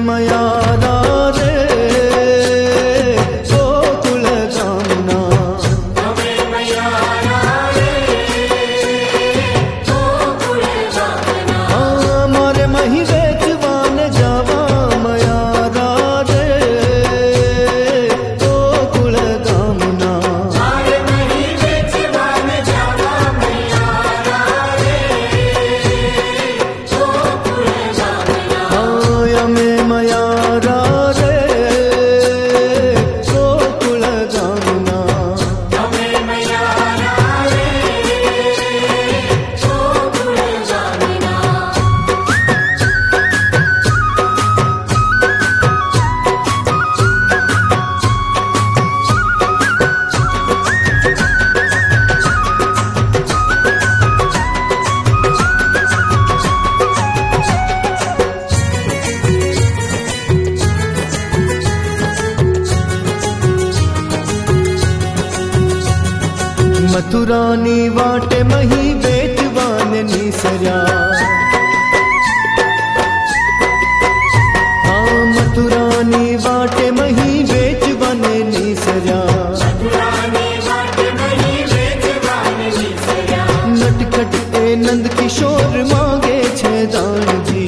मया रे गोकुल गामना मारे मही वेचवान जावा मया रे गोकुल गामना यमे मया रे गोकुल गामना मथुरानी वाटे मही बेटवान निसर्या हाँ मथुरानी वाटे मही बेटवान निसर्या नटखट ए नंद किशोर मांगे छे दान जी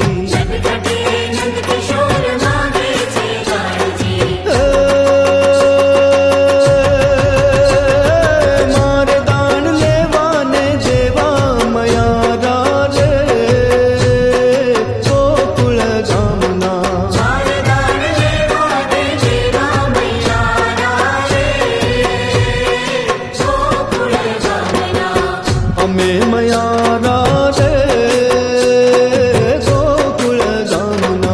हमें मया रे गोकुल गामना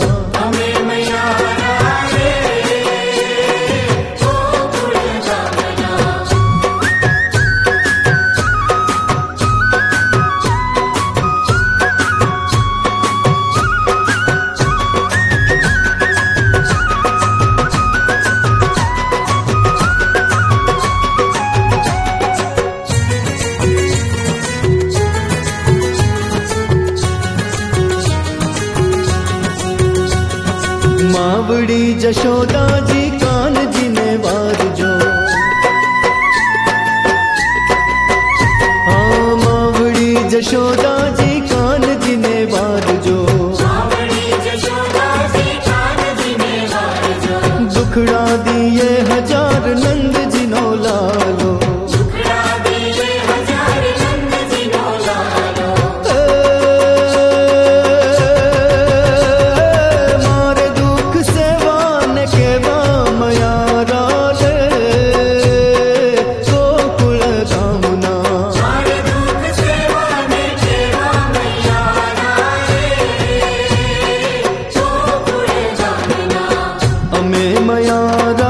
मावड़ी जशोदा जी कान जी ने वार जो हाँ मावड़ी जशोदा जी कान जी ने वार जो दुखड़ा दिए हजार नंद जी नो लालो हमें मया